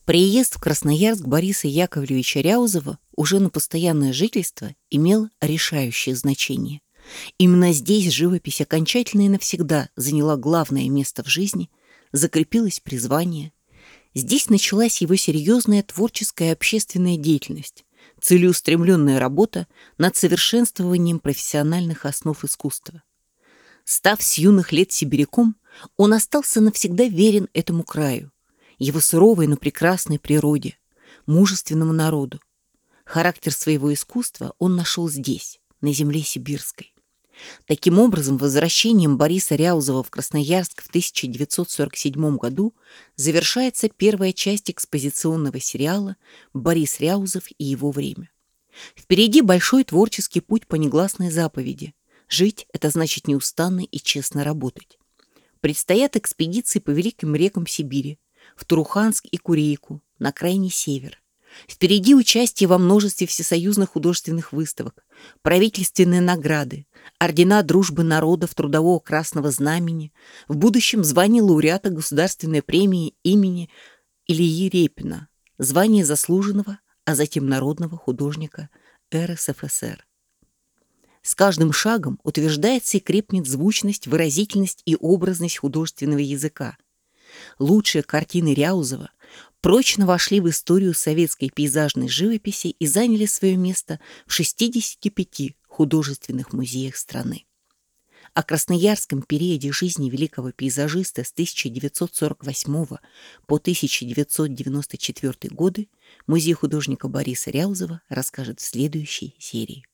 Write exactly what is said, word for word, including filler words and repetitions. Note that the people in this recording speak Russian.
Приезд в Красноярск Бориса Яковлевича Ряузова уже на постоянное жительство имел решающее значение. Именно здесь живопись окончательно и навсегда заняла главное место в жизни, закрепилось призвание. Здесь началась его серьезная творческая и общественная деятельность, целеустремленная работа над совершенствованием профессиональных основ искусства. Став с юных лет сибиряком, он остался навсегда верен этому краю, его суровой, но прекрасной природе, мужественному народу. Характер своего искусства он нашел здесь, на земле сибирской. Таким образом, возвращением Бориса Ряузова в Красноярск в тысяча девятьсот сорок седьмом году завершается первая часть экспозиционного сериала «Борис Ряузов и его время». Впереди большой творческий путь по негласной заповеди. Жить – это значит неустанно и честно работать. Предстоят экспедиции по великим рекам Сибири, в Туруханск и Курейку, на крайний север. Впереди участие во множестве всесоюзных художественных выставок, правительственные награды, ордена дружбы народов Трудового Красного Знамени, в будущем звание лауреата Государственной премии имени Ильи Репина, звание заслуженного, а затем народного художника эр эс эф эс эр. С каждым шагом утверждается и крепнет звучность, выразительность и образность художественного языка. Лучшие картины Ряузова прочно вошли в историю советской пейзажной живописи и заняли свое место в шестидесяти пяти художественных музеях страны. О красноярском периоде жизни великого пейзажиста с тысяча девятьсот сорок восьмого по тысяча девятьсот девяносто четвёртый годы музей художника Бориса Ряузова расскажет в следующей серии.